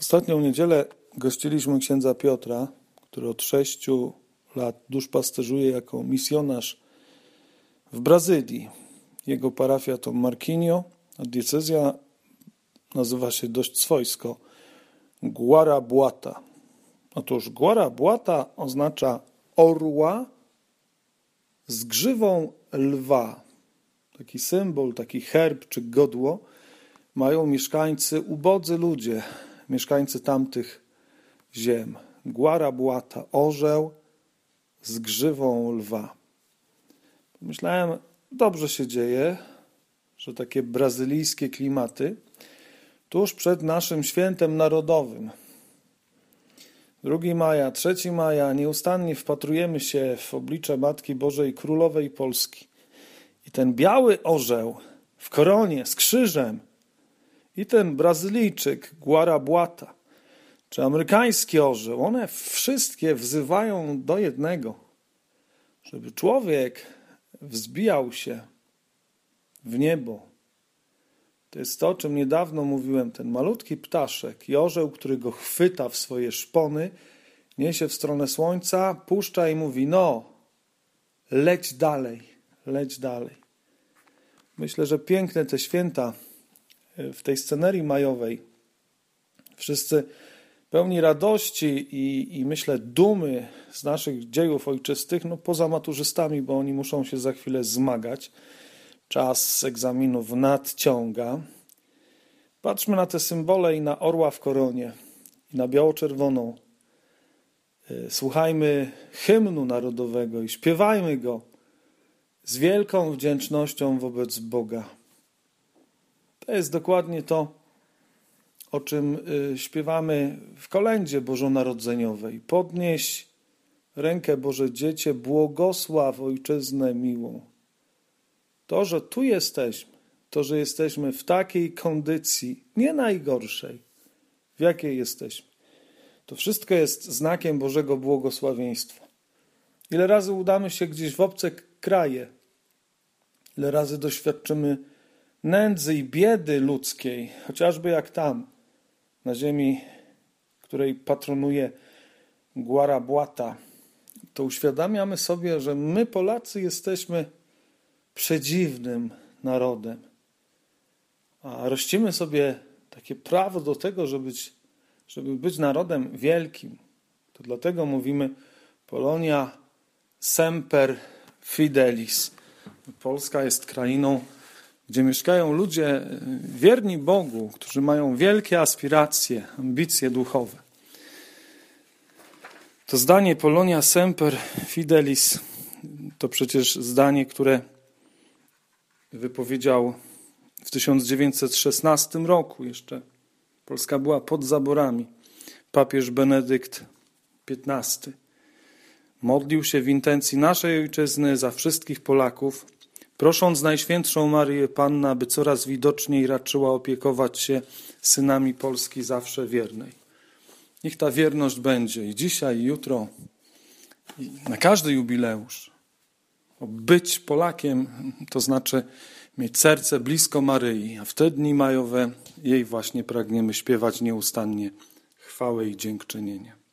Ostatnią niedzielę gościliśmy księdza Piotra, który od 6 lat duszpasterzuje jako misjonarz w Brazylii. Jego parafia to Marquinho, a diecezja nazywa się dość swojsko Guarabuata. Otóż Guarabuata oznacza orła z grzywą lwa. Taki symbol, taki herb czy godło mają mieszkańcy, ubodzy ludzie, mieszkańcy tamtych ziem. Guarabuata, orzeł z grzywą lwa. Myślałem, dobrze się dzieje, że takie brazylijskie klimaty tuż przed naszym świętem narodowym. 2 maja, 3 maja nieustannie wpatrujemy się w oblicze Matki Bożej Królowej Polski. I ten biały orzeł w koronie z krzyżem i ten Brazylijczyk Guarabuata, czy amerykański orzeł, one wszystkie wzywają do jednego, żeby człowiek wzbijał się w niebo. To jest to, o czym niedawno mówiłem, ten malutki ptaszek i orzeł, który go chwyta w swoje szpony, niesie w stronę słońca, puszcza i mówi: no, leć dalej, leć dalej. Myślę, że piękne te święta w tej scenerii majowej. Wszyscy pełni radości i myślę dumy z naszych dziejów ojczystych, no poza maturzystami, bo oni muszą się za chwilę zmagać. Czas egzaminów nadciąga. Patrzmy na te symbole i na orła w koronie, i na biało-czerwoną. Słuchajmy hymnu narodowego i śpiewajmy go z wielką wdzięcznością wobec Boga. To jest dokładnie to, o czym śpiewamy w kolędzie bożonarodzeniowej. Podnieś rękę, Boże Dziecię, błogosław Ojczyznę miłą. To, że tu jesteśmy, to, że jesteśmy w takiej kondycji, nie najgorszej, w jakiej jesteśmy, to wszystko jest znakiem Bożego błogosławieństwa. Ile razy udamy się gdzieś w obce kraje, ile razy doświadczymy nędzy i biedy ludzkiej, chociażby jak tam, na ziemi, której patronuje Guarabuata, to uświadamiamy sobie, że my Polacy jesteśmy przedziwnym narodem. A rościmy sobie takie prawo do tego, żeby być narodem wielkim. To dlatego mówimy Polonia semper fidelis. Polska jest krainą, gdzie mieszkają ludzie wierni Bogu, którzy mają wielkie aspiracje, ambicje duchowe. To zdanie Polonia semper fidelis to przecież zdanie, które wypowiedział w 1916 roku. Jeszcze Polska była pod zaborami. Papież Benedykt XV modlił się w intencji naszej ojczyzny za wszystkich Polaków, prosząc Najświętszą Maryję Pannę, aby coraz widoczniej raczyła opiekować się synami Polski zawsze wiernej. Niech ta wierność będzie i dzisiaj, i jutro, i na każdy jubileusz. Być Polakiem to znaczy mieć serce blisko Maryi, a w te dni majowe jej właśnie pragniemy śpiewać nieustannie chwałę i dziękczynienie.